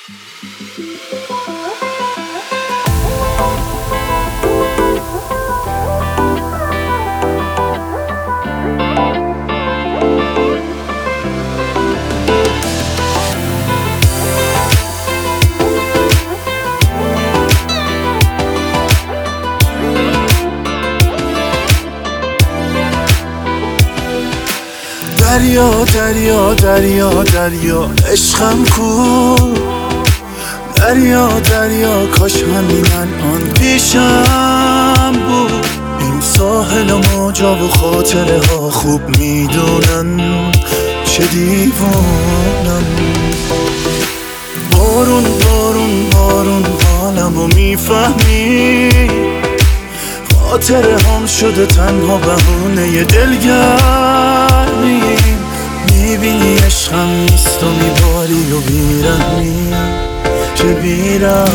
دریا دریا دریا دریا عشقم کو، دریا دریا کاش همین الان پیشم بود. این ساحل و موجا و خاطره ها خوب میدونن چه دیوونم. بارون بارون بارون حالمو میفهمی، خاطره هم شده تنها بهونه دلگرمی. میبینی عشقم نیست و میباری و بیرحمی، چه بیرحمی.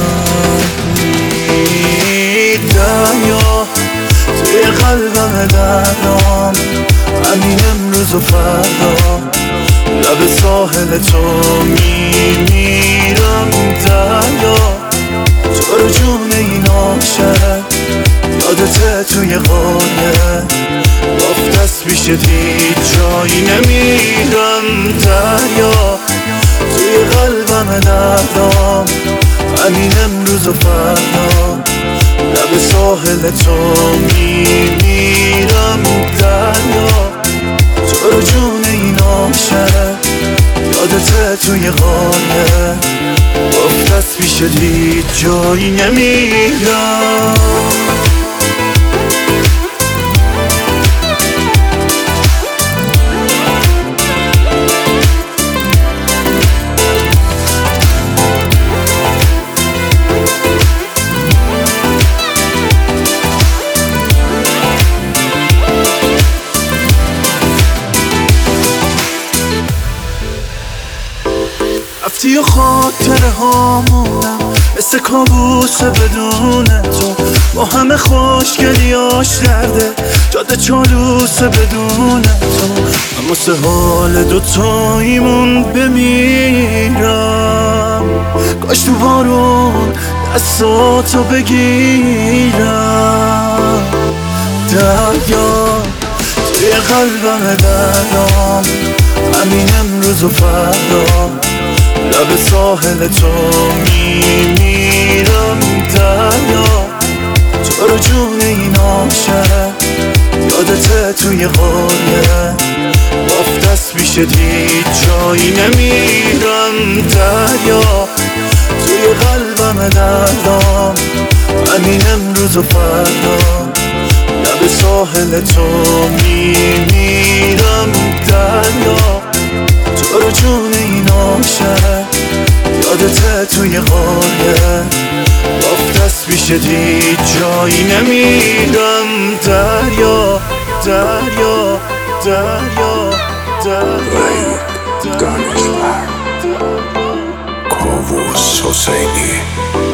دریا توی قلبم درام، همین امروز و فردا لب ساحل تو میمیرم. دریا تو رو جون این عاشق، یادته توی قایه رفت دست پیشت هیچ جایی نمیرم. دریا توی قلبم دردام، همین امروز و فردا لب ساحل تو میمیرم. دریا تو رو جون این عاشق، یادته توی قایه رفت دست پیشت هیچ جایی نمیرم. رفتی و خاطره هامونم مثل کابوس بدون تو، با همه خوشگلیاش درده جاده چالوس بدون تو. اما سه حال دوتاییمون بمیرم، کاش تو بارون دستاتو بگیرم. دریا توی قلبم درام، همین امروز و فردا لب ساحل تو میمیرم. دریا تو رو جون این عاشق، یادته توی قایه رفت دست پیشت هیچ جایی نمیرم. دریا توی قلبم دردام، همین امروز و فردا لب ساحل تو میمیرم. دریا تو رو جون این عاشق، یادته توی قایه رفت دست پیشت هیچ جایی نمیرم. دریا دریا دریا دریا دانشور کاووس حسینی.